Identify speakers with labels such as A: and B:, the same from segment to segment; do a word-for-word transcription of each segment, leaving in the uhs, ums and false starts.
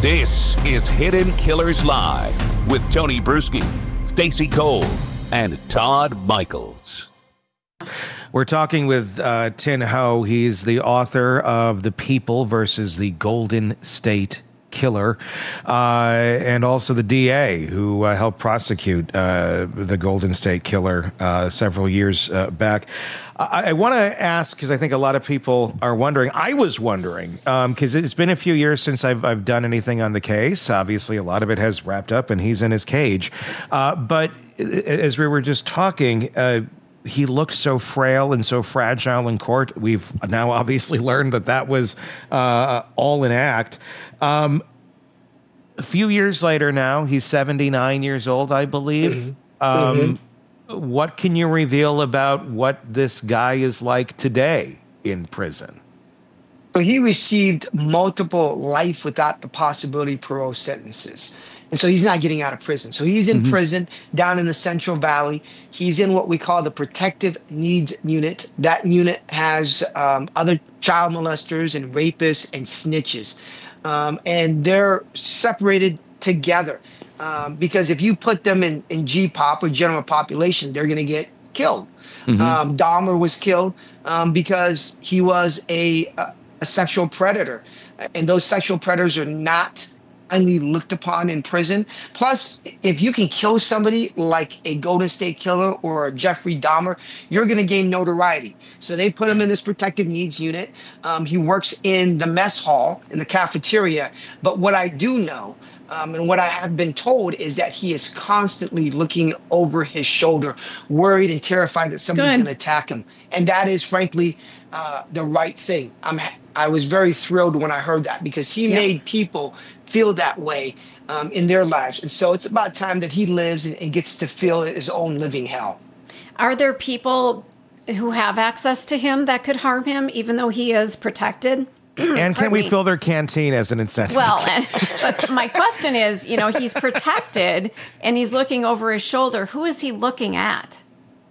A: This is Hidden Killers Live with Tony Bruschi, Stacey Cole, and Todd Michaels.
B: We're talking with uh, Tin Ho. He's the author of The People versus the Golden State Killer, uh, and also the D A who uh, helped prosecute uh, the Golden State Killer uh, several years uh, back. I, I want to ask, because I think a lot of people are wondering. I was wondering, because um, it's been a few years since I've, I've done anything on the case. Obviously, a lot of it has wrapped up, and he's in his cage. Uh, but as we were just talking, uh, he looked so frail and so fragile in court. We've now obviously learned that that was uh, all an act. Um, a few years later now, he's seventy-nine years old, I believe. Mm-hmm. Um, mm-hmm. What can you reveal about what this guy is like today in prison?
C: So he received multiple life without the possibility of parole sentences. And so he's not getting out of prison. So he's in mm-hmm. prison down in the Central Valley. He's in what we call the Protective Needs Unit. That unit has um, other child molesters and rapists and snitches. Um, and they're separated together um, because if you put them in, in G POP or general population, they're going to get killed. Mm-hmm. Um, Dahmer was killed um, because he was a, a, a sexual predator. And those sexual predators are not highly looked upon in prison. Plus, if you can kill somebody like a Golden State Killer or a Jeffrey Dahmer, you're going to gain notoriety. So they put him in this protective needs unit. Um, he works in the mess hall, in the cafeteria. But what I do know, um, and what I have been told, is that he is constantly looking over his shoulder, worried and terrified that somebody's going to attack him. And that is, frankly, uh, the right thing. I'm I was very thrilled when I heard that, because he yep. made people feel that way um, in their lives. And so it's about time that he lives and, and gets to feel his own living hell.
D: Are there people who have access to him that could harm him, even though he is protected?
B: And can we me. fill their canteen as an incentive?
D: Well, and, but my question is, you know, he's protected and he's looking over his shoulder. Who is he looking at?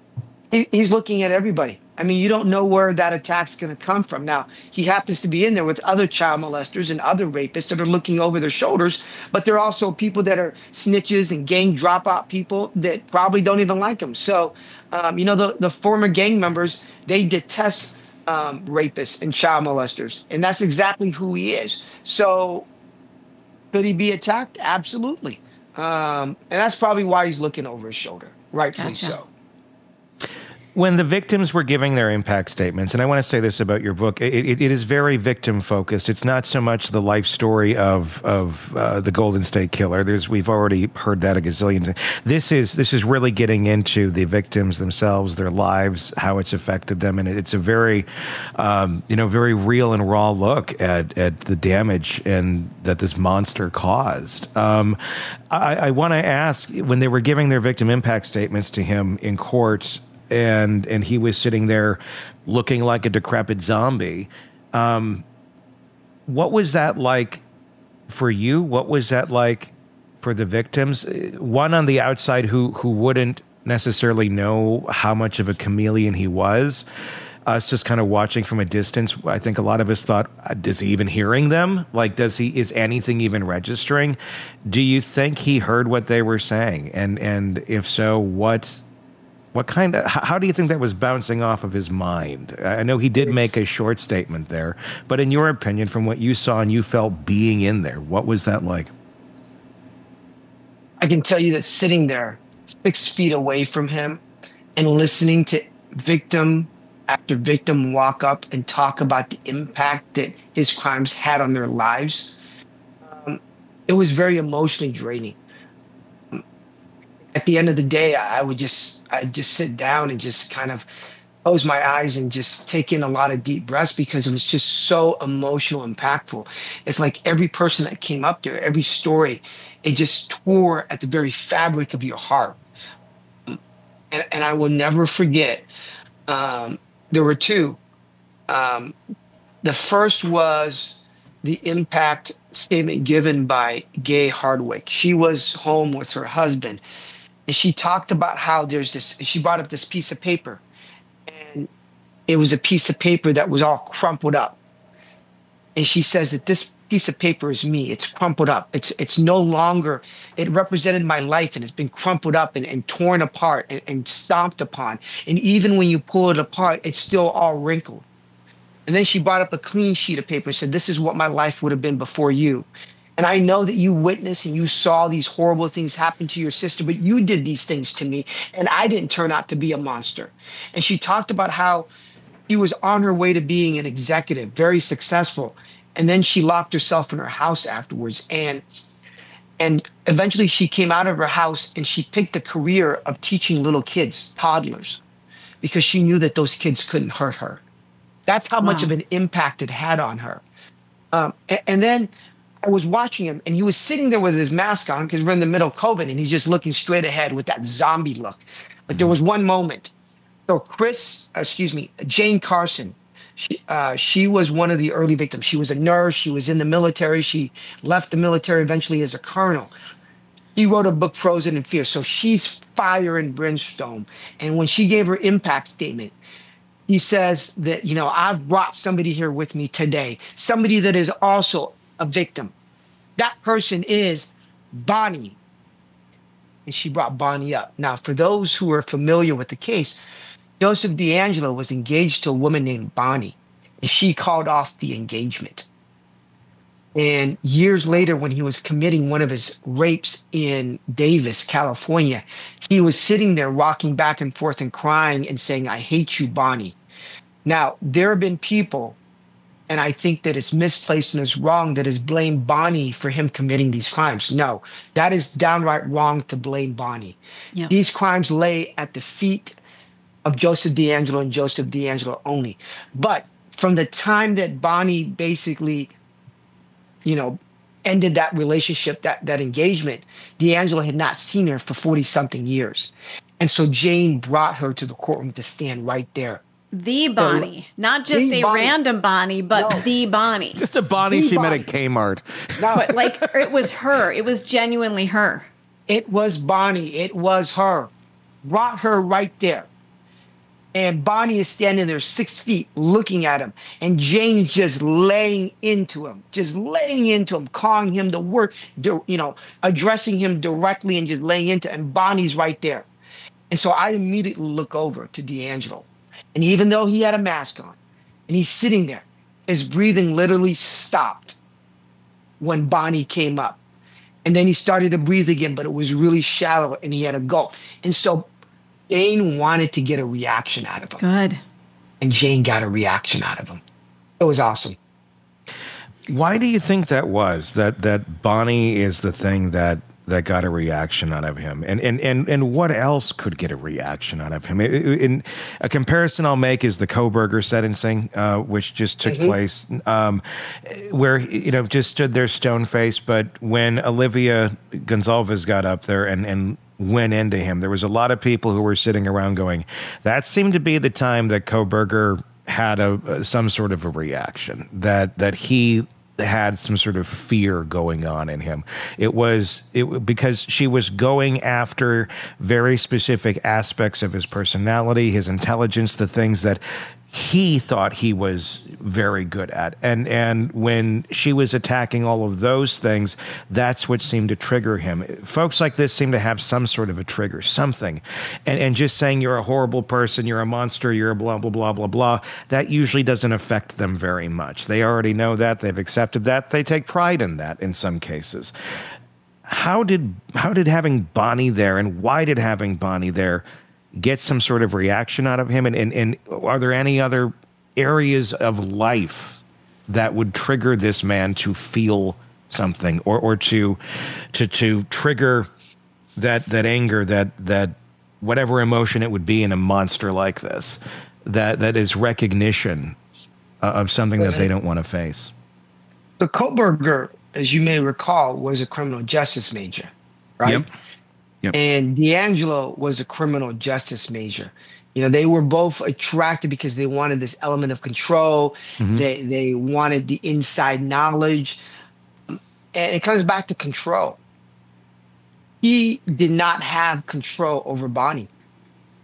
C: He, he's looking at everybody. I mean, you don't know where that attack's going to come from. Now, he happens to be in there with other child molesters and other rapists that are looking over their shoulders, but there are also people that are snitches and gang dropout people that probably don't even like him. So, um, you know, the, the former gang members, they detest um, rapists and child molesters, and that's exactly who he is. So, could he be attacked? Absolutely. Um, and that's probably why he's looking over his shoulder, rightfully
D: Gotcha.
C: so.
B: When the victims were giving their impact statements, and I want to say this about your book, it, it, it is very victim focused. It's not so much the life story of of uh, the Golden State Killer. There's we've already heard that a gazillion times. This is this is really getting into the victims themselves, their lives, how it's affected them, and it, it's a very um, you know very real and raw look at at the damage and that this monster caused. Um, I, I want to ask, when they were giving their victim impact statements to him in court, and and he was sitting there looking like a decrepit zombie. Um, what was that like for you? What was that like for the victims? One on the outside who who wouldn't necessarily know how much of a chameleon he was. Us just kind of watching from a distance, I think a lot of us thought, is he even hearing them? Like, does he, is anything even registering? Do you think he heard what they were saying? And and if so, what... What kind of, how do you think that was bouncing off of his mind? I know he did make a short statement there, but in your opinion, from what you saw and you felt being in there, what was that like?
C: I can tell you that sitting there six feet away from him and listening to victim after victim walk up and talk about the impact that his crimes had on their lives, um, it was very emotionally draining. At the end of the day, I would just I just sit down and just kind of close my eyes and just take in a lot of deep breaths, because it was just so emotional, impactful. It's like every person that came up there, every story, it just tore at the very fabric of your heart. And, and I will never forget, um, there were two. Um, the first was the impact statement given by Gay Hardwick. She was home with her husband. And she talked about how there's this, she brought up this piece of paper, and it was a piece of paper that was all crumpled up. And she says that this piece of paper is me. It's crumpled up. It's it's no longer, it represented my life and it's been crumpled up and, and torn apart and, and stomped upon. And even when you pull it apart, it's still all wrinkled. And then she brought up a clean sheet of paper and said, this is what my life would have been before you. And I know that you witnessed and you saw these horrible things happen to your sister, but you did these things to me and I didn't turn out to be a monster. And she talked about how she was on her way to being an executive, very successful. And then she locked herself in her house afterwards. And and eventually she came out of her house and she picked a career of teaching little kids, toddlers, because she knew that those kids couldn't hurt her. That's how wow. much of an impact it had on her. Um, and, and then I was watching him and he was sitting there with his mask on because we're in the middle of COVID and he's just looking straight ahead with that zombie look. But there was one moment. So Chris, excuse me, Jane Carson, She, uh, she was one of the early victims. She was a nurse. She was in the military. She left the military eventually as a colonel. She wrote a book, Frozen in Fear. So she's fire and brimstone. And when she gave her impact statement, he says that, you know, I've brought somebody here with me today, somebody that is also a victim. That person is Bonnie. And she brought Bonnie up. Now, for those who are familiar with the case, Joseph DeAngelo was engaged to a woman named Bonnie, and she called off the engagement. And years later, when he was committing one of his rapes in Davis, California, he was sitting there rocking back and forth and crying and saying, I hate you, Bonnie. Now, there have been people, and I think that it's misplaced and it's wrong, that has blamed Bonnie for him committing these crimes. No, that is downright wrong to blame Bonnie. Yeah. These crimes lay at the feet of Joseph DeAngelo and Joseph DeAngelo only. But from the time that Bonnie basically, you know, ended that relationship, that, that engagement, DeAngelo had not seen her for forty-something years. And so Jane brought her to the courtroom to stand right there.
D: The Bonnie, so, not just a Bonnie. random Bonnie, but no. the Bonnie.
B: Just a Bonnie
C: the
B: she
C: Bonnie.
B: met at Kmart.
C: No.
D: But like, it was her. It was genuinely her.
C: It was Bonnie. It was her. Brought her right there. And Bonnie is standing there six feet looking at him. And Jane's just laying into him, just laying into him, calling him the word, you know, addressing him directly and just laying into him. And Bonnie's right there. And so I immediately look over to DeAngelo. And even though he had a mask on and he's sitting there, his breathing literally stopped when Bonnie came up. And then he started to breathe again, but it was really shallow and he had a gulp. And so Jane wanted to get a reaction out of him.
D: Good.
C: And Jane got a reaction out of him. It was awesome.
B: Why do you think that was? That that Bonnie is the thing that that got a reaction out of him, and and and and what else could get a reaction out of him? In a comparison I'll make is the Kohberger sentencing, uh, which just took mm-hmm. place, um, where you know just stood there stone faced, but when Olivia Gonzalez got up there and and went into him, there was a lot of people who were sitting around going, that seemed to be the time that Kohberger had a, a some sort of a reaction, that that he had some sort of fear going on in him. It was it because she was going after very specific aspects of his personality, his intelligence, the things that he thought he was very good at. And and when she was attacking all of those things, that's what seemed to trigger him. Folks like this seem to have some sort of a trigger, something. And and just saying you're a horrible person, you're a monster, you're a blah, blah, blah, blah, blah, that usually doesn't affect them very much. They already know that. They've accepted that. They take pride in that in some cases. How did how did having Bonnie there, and why did having Bonnie there get some sort of reaction out of him? And, and, and are there any other areas of life that would trigger this man to feel something, or, or to, to, to trigger that, that anger, that, that whatever emotion it would be in a monster like this, that, that is recognition of something that they don't want to face?
C: The Kohberger, as you may recall, was a criminal justice major, right?
B: Yep. Yep.
C: And DeAngelo was a criminal justice major. You know, they were both attracted because they wanted this element of control. Mm-hmm. They they wanted the inside knowledge. And it comes back to control. He did not have control over Bonnie.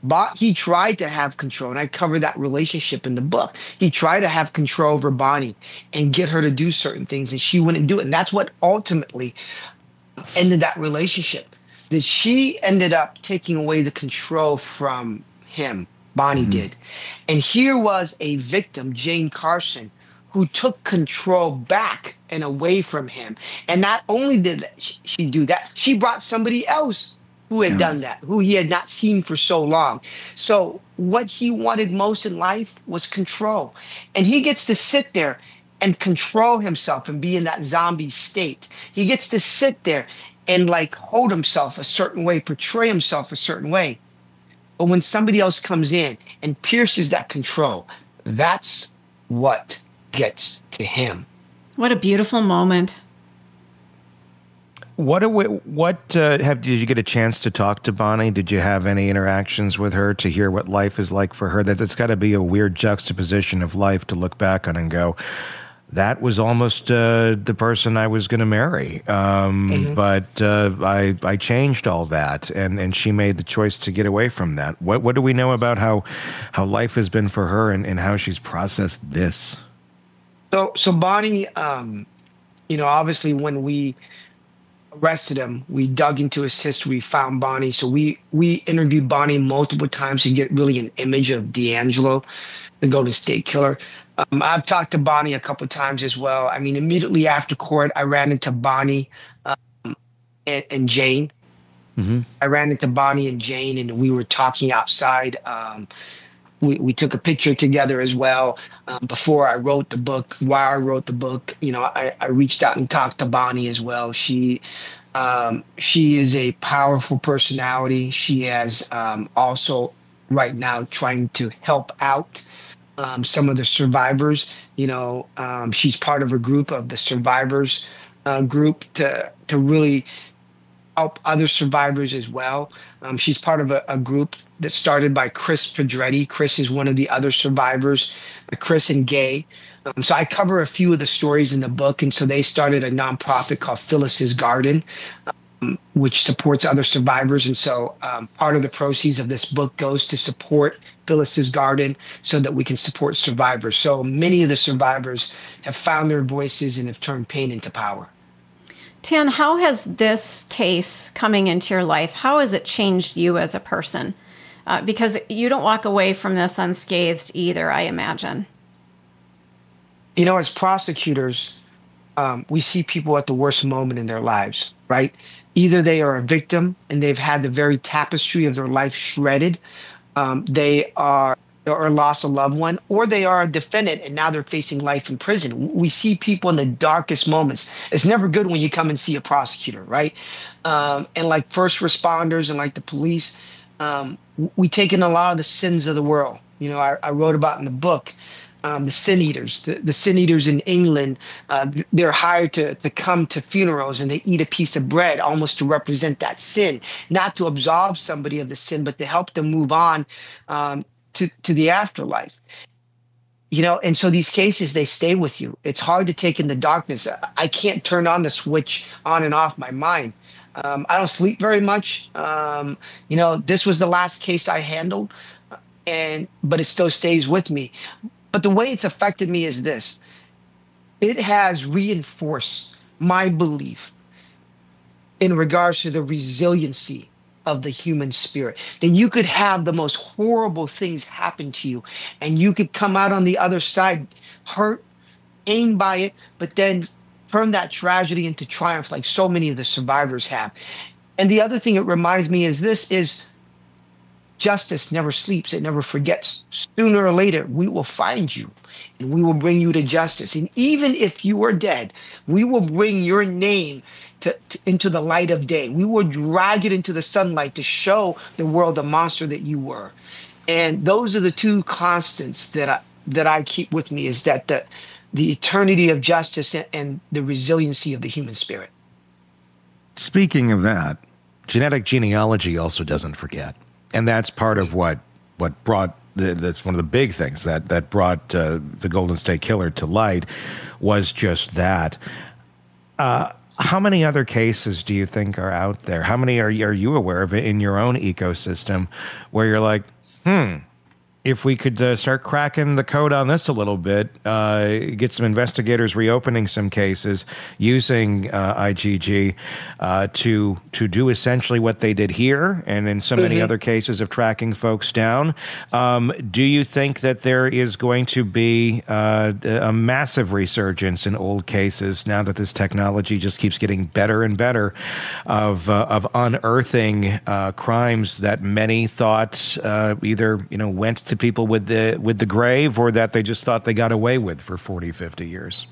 C: But he tried to have control, and I cover that relationship in the book. He tried to have control over Bonnie and get her to do certain things, and she wouldn't do it. And that's what ultimately ended that relationship. That she ended up taking away the control from him. Bonnie mm-hmm. did. And here was a victim, Jane Carson, who took control back and away from him. And not only did she do that, she brought somebody else who had yeah. done that, who he had not seen for so long. So what he wanted most in life was control. And he gets to sit there and control himself and be in that zombie state. He gets to sit there and like hold himself a certain way, portray himself a certain way. But when somebody else comes in and pierces that control, that's what gets to him.
D: What a beautiful moment.
B: What do we, what uh, have did you get a chance to talk to Bonnie? Did you have any interactions with her to hear what life is like for her? That it's got to be a weird juxtaposition of life to look back on and go, that was almost uh, the person I was going to marry. Um, mm-hmm. But uh, I I changed all that, and, and she made the choice to get away from that. What what do we know about how how life has been for her and, and how she's processed this?
C: So so Bonnie, um, you know, obviously when we arrested him, we dug into his history, found Bonnie. So we we interviewed Bonnie multiple times to get really an image of D'Angelo, the Golden State Killer. Um, I've talked to Bonnie a couple of times as well. I mean, immediately after court, I ran into Bonnie um, and, and Jane. Mm-hmm. I ran into Bonnie and Jane, and we were talking outside. Um, we, we took a picture together as well. Um, before I wrote the book, while I wrote the book, you know, I, I reached out and talked to Bonnie as well. She um, she is a powerful personality. She has um, also right now trying to help out Um, some of the survivors. You know, um, she's part of a group of the survivors uh, group to to really help other survivors as well. Um, she's part of a, a group that's started by Chris Pedretti. Chris is one of the other survivors, Chris and Gay. Um, so I cover a few of the stories in the book, and so they started a nonprofit called Phyllis's Garden, um, which supports other survivors. And so um, part of the proceeds of this book goes to support Phyllis's Garden so that we can support survivors. So many of the survivors have found their voices and have turned pain into power.
D: Tan, how has this case coming into your life, how has it changed you as a person? Uh, because you don't walk away from this unscathed either, I imagine.
C: You know, as prosecutors, um, we see people at the worst moment in their lives, right? Either they are a victim and they've had the very tapestry of their life shredded, Um, they are or lost a loved one, or they are a defendant and now they're facing life in prison. We see people in the darkest moments. It's never good when you come and see a prosecutor, right? Um, and like first responders and like the police, um, we take in a lot of the sins of the world. You know, I, I wrote about in the book. Um, the sin eaters, the, the sin eaters in England, uh, they're hired to, to come to funerals and they eat a piece of bread almost to represent that sin, not to absolve somebody of the sin, but to help them move on um, to, to the afterlife. You know, and so these cases, they stay with you. It's hard to take in the darkness. I can't turn on the switch on and off my mind. Um, I don't sleep very much. Um, you know, this was the last case I handled, and but it still stays with me. But the way it's affected me is this. It has reinforced my belief in regards to the resiliency of the human spirit. Then you could have the most horrible things happen to you, and you could come out on the other side hurt, pained by it, but then turn that tragedy into triumph like so many of the survivors have. And the other thing it reminds me is this is justice never sleeps. It never forgets. Sooner or later, we will find you and we will bring you to justice. And even if you are dead, we will bring your name to, to, into the light of day. We will drag it into the sunlight to show the world the monster that you were. And those are the two constants that I, that I keep with me, is that the, the eternity of justice and, and the resiliency of the human spirit.
B: Speaking of that, genetic genealogy also doesn't forget. And that's part of what what brought the, that's one of the big things that that brought uh, the Golden State Killer to light, was just that. Uh, how many other cases do you think are out there? How many are are you aware of in your own ecosystem where you're like, hmm, if we could uh, start cracking the code on this a little bit, uh, get some investigators reopening some cases using uh, I G G uh, to to do essentially what they did here and in so many mm-hmm. other cases of tracking folks down. Um, do you think that there is going to be uh, a massive resurgence in old cases now that this technology just keeps getting better and better of uh, of unearthing uh, crimes that many thought uh, either you know went to people with the with the grave or that they just thought they got away with for forty, fifty years?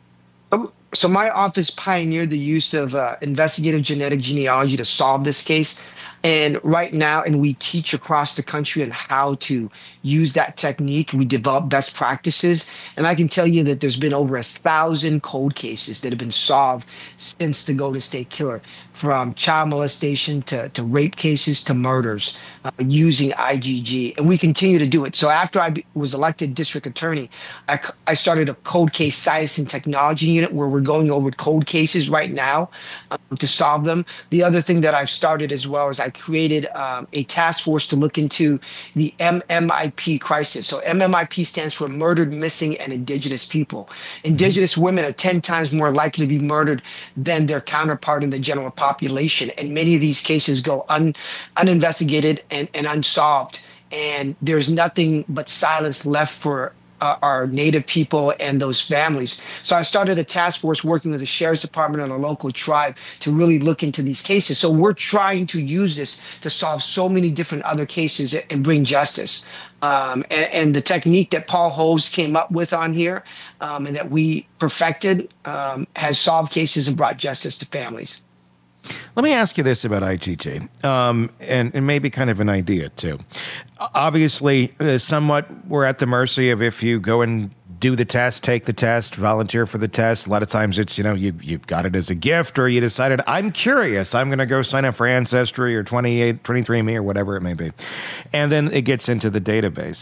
C: Um, so my office pioneered the use of uh, investigative genetic genealogy to solve this case. And right now, and we teach across the country on how to use that technique. We develop best practices. And I can tell you that there's been over a thousand cold cases that have been solved since the Golden State Killer, from child molestation to, to rape cases to murders uh, using I G G. And we continue to do it. So after I be, was elected district attorney, I, I started a cold case science and technology unit where we're going over cold cases right now um, to solve them. The other thing that I've started as well is I created um, a task force to look into the M M I P crisis. So M M I P stands for Murdered, Missing, and Indigenous People. Indigenous women are ten times more likely to be murdered than their counterpart in the general population. And many of these cases go un, uninvestigated and, and unsolved. And there's nothing but silence left for Uh, our Native people and those families. So I started a task force working with the Sheriff's Department and a local tribe to really look into these cases. So we're trying to use this to solve so many different other cases and bring justice. Um, and, and the technique that Paul Hoves came up with on here um, and that we perfected um, has solved cases and brought justice to families.
B: Let me ask you this about I G G, um, and, and maybe kind of an idea, too. Obviously, uh, somewhat we're at the mercy of if you go and do the test, take the test, volunteer for the test. A lot of times it's, you know, you, you got it as a gift or you decided, I'm curious, I'm going to go sign up for Ancestry or twenty-eight, twenty-three and me or whatever it may be. And then it gets into the database.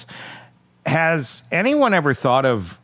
B: Has anyone ever thought of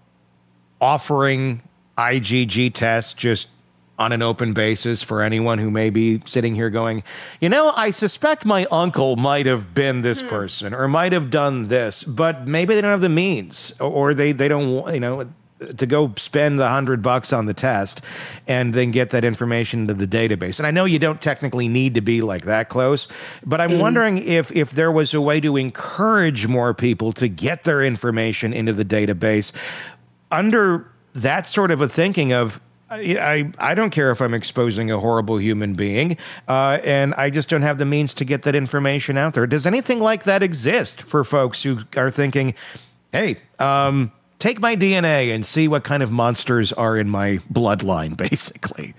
B: offering I G G tests just on an open basis for anyone who may be sitting here going, you know, I suspect my uncle might have been this person or might have done this, but maybe they don't have the means or they, they don't want, you know, to go spend the hundred bucks on the test and then get that information into the database. And I know you don't technically need to be like that close, but I'm mm. wondering if, if there was a way to encourage more people to get their information into the database under that sort of a thinking of, I, I don't care if I'm exposing a horrible human being, uh, and I just don't have the means to get that information out there. Does anything like that exist for folks who are thinking, hey, um, take my D N A and see what kind of monsters are in my bloodline, basically?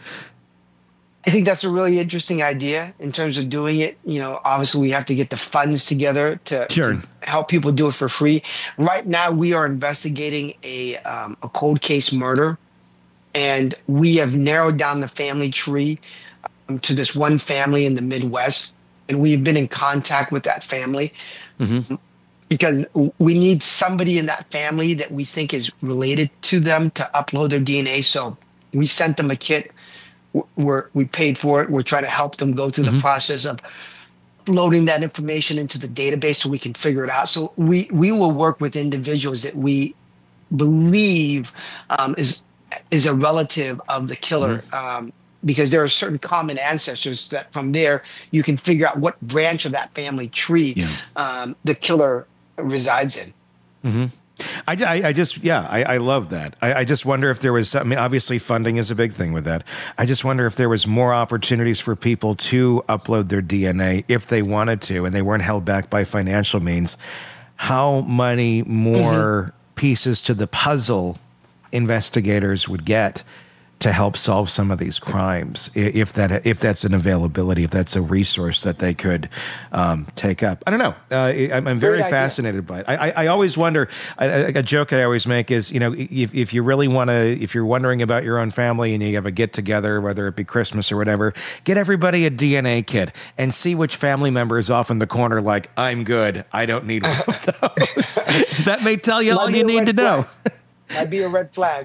C: I think that's a really interesting idea in terms of doing it. You know, obviously we have to get the funds together to,
B: sure.
C: to help people do it for free. Right now we are investigating a um, a cold case murder. And we have narrowed down the family tree um, to this one family in the Midwest. And we've been in contact with that family mm-hmm. because we need somebody in that family that we think is related to them to upload their D N A. So we sent them a kit. We're, we paid for it. We're trying to help them go through mm-hmm. the process of loading that information into the database so we can figure it out. So we, we will work with individuals that we believe um, is is a relative of the killer mm-hmm. um, because there are certain common ancestors that from there you can figure out what branch of that family tree yeah. um, the killer resides in.
B: Mm-hmm. I, I, I just, yeah, I, I love that. I, I just wonder if there was, I mean, obviously funding is a big thing with that. I just wonder if there was more opportunities for people to upload their D N A if they wanted to and they weren't held back by financial means. How many more mm-hmm. pieces to the puzzle investigators would get to help solve some of these crimes, if that if that's an availability, if that's a resource that they could um, take up. I don't know. Uh, I'm, I'm very fascinated by it. I, I, I always wonder. I, a joke I always make is, you know, if if you really want to, if you're wondering about your own family and you have a get together, whether it be Christmas or whatever, get everybody a D N A kit and see which family member is off in the corner. Like, I'm good. I don't need one of those. That may tell you all you need to know.
C: Might be a red flag.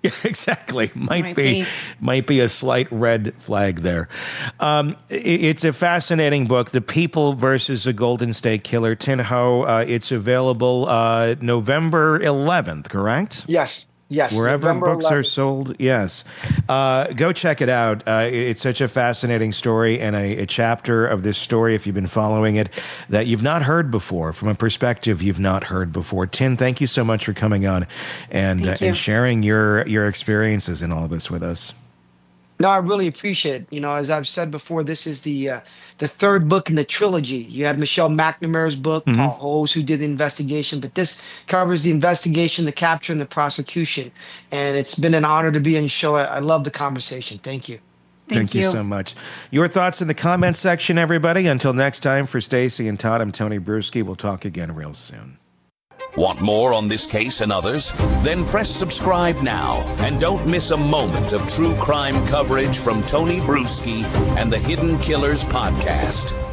B: Exactly. Might,
D: Might
B: be,
D: be.
B: might be a slight red flag there. Um, it, it's a fascinating book, The People versus the Golden State Killer. Tin Ho, uh, it's available uh, November eleventh, correct?
C: Yes. Yes.
B: Wherever
C: November
B: books are
C: eleventh.
B: sold, yes. Uh, go check it out. Uh, it's such a fascinating story and a, a chapter of this story, if you've been following it, that you've not heard before, from a perspective you've not heard before. Tin, thank you so much for coming on and, uh,
D: Thank you.
B: and sharing your, your experiences in all this with us.
C: No, I really appreciate it. You know, as I've said before, this is the uh, the third book in the trilogy. You had Michelle McNamara's book,
B: Mm-hmm.
C: Paul Holes, who did the investigation, but this covers the investigation, the capture, and the prosecution. And it's been an honor to be on your show. I, I love the conversation. Thank you.
D: Thank,
B: you so much. Your thoughts in the comments section, everybody. Until next time, for Stacey and Todd, I'm Tony Bruschi. We'll talk again real soon.
A: Want more on this case and others? Then press subscribe now and don't miss a moment of true crime coverage from Tony Bruschi and the Hidden Killers podcast.